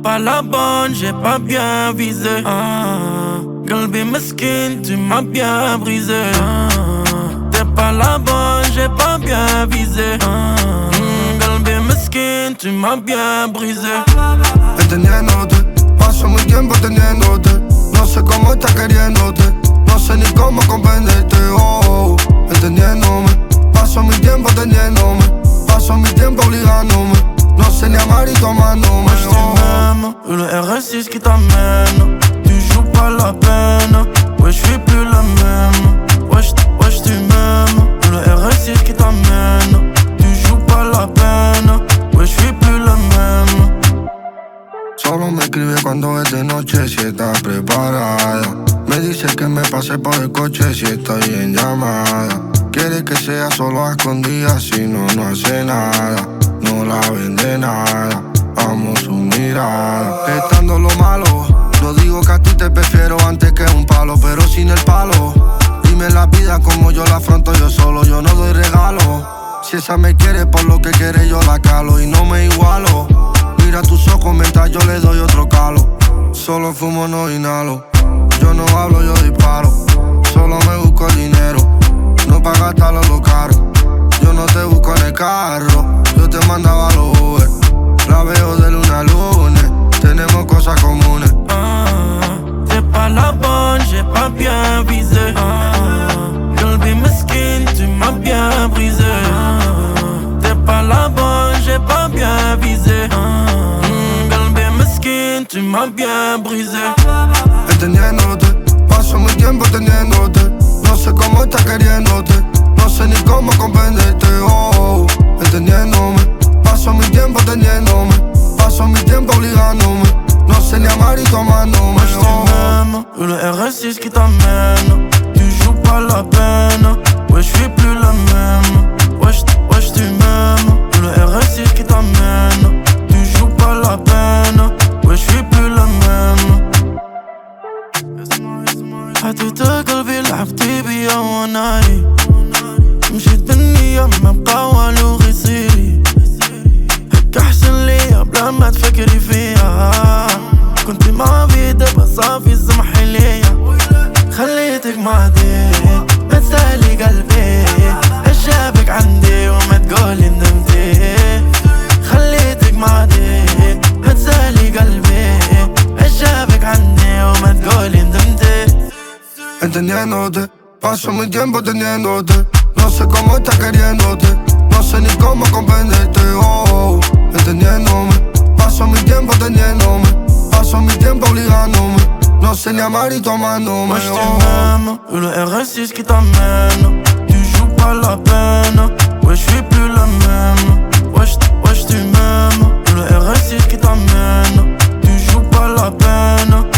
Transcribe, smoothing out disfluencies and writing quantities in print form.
pas la bonne, j'ai pas bien visé. Galbi mesquine, tu m'as bien brisé. T'es pas la bonne, j'ai pas bien visé. Galbi mesquine, tu m'as bien brisé. Entendiéndote, paso mi tiempo teniéndote. No sé cómo estás queriéndote, no sé ni cómo comprenderte. Oh, entendiéndome, paso mi tiempo teniéndome, paso mi tiempo obligándome. No sé ni amar y tomándome. Moi je t'aime, le RS6 qui t'amène. Tu joues pas la peine, ouais je suis plus la même. Wesh tu m'aimes, le RS6 qui t'amène. Tu joues pas la peine, ouais je suis plus la même. Solo me escribe cuando es de noche si estás preparada. Me dice que me pase por el coche si estoy en llamada. Quiere que sea solo a escondidas, si no, no hace nada. No la vende nada, amo su mirada. Estando lo malo, no digo que a ti te prefiero antes que un palo, pero sin el palo. Dime la vida como yo la afronto yo solo, yo no doy regalo. Si esa me quiere por lo que quiere yo la calo y no me igualo. Mira tus ojos mientras yo le doy otro calo. Solo fumo, no inhalo. Yo no hablo, yo disparo. Solo me busco el dinero, no pa' gastarlo lo caro. Yo no te busco en el carro, yo te mandaba los Uber. La veo de luna a lunes, tenemos cosas comunes. T'es pas la bonne, j'ai pas bien visé. Galbi mesquine, tu m'as bien brisé. T'es pas la bonne, j'ai pas bien visé. Galbi mesquine, tu m'as bien brisé. Entendiéndote, paso mi tiempo teniéndote. No sé cómo estás queriéndote, no sé ni cómo comprenderte. Oh, entendiéndome, paso mi tiempo teniéndome, paso mi tiempo obligándome. No sé ni amar y tomándome. Moi je t'aime, le RS6 qui t'amène. Tu joues pas la peine, ouais je suis plus la même. Wesh tu m'aimes, le RS6 qui t'amène. Tu joues pas la peine, ouais je suis plus la même. حطيت قلبي لعبتي بيا وناي مشيت بالنية ما بقى والو غيصيري هيك احسن ليا بلا ما تفكري فيها كنتي مع في دابا صافي الزمحي ليا خليتك معدي ما تسالي قلبي اش جابك عندي وما تقولي ندمتي خليتك معدي ما تسالي قلبي اش جابك عندي وما تقولي ندمتي. Entendiéndote, paso mi tiempo teniéndote. No sé cómo estás queriéndote, no sé ni cómo comprenderte. Oh, entendiéndome, paso mi tiempo teniéndome, paso mi tiempo obligándome. No sé ni amar y tomándome. Moi je t'aime, le RS6 qui t'amène. Tu joues pas la peine, ouais je suis plus la même. Wesh tu m'aimes, le RS6 qui t'amène. Tu joues pas la peine.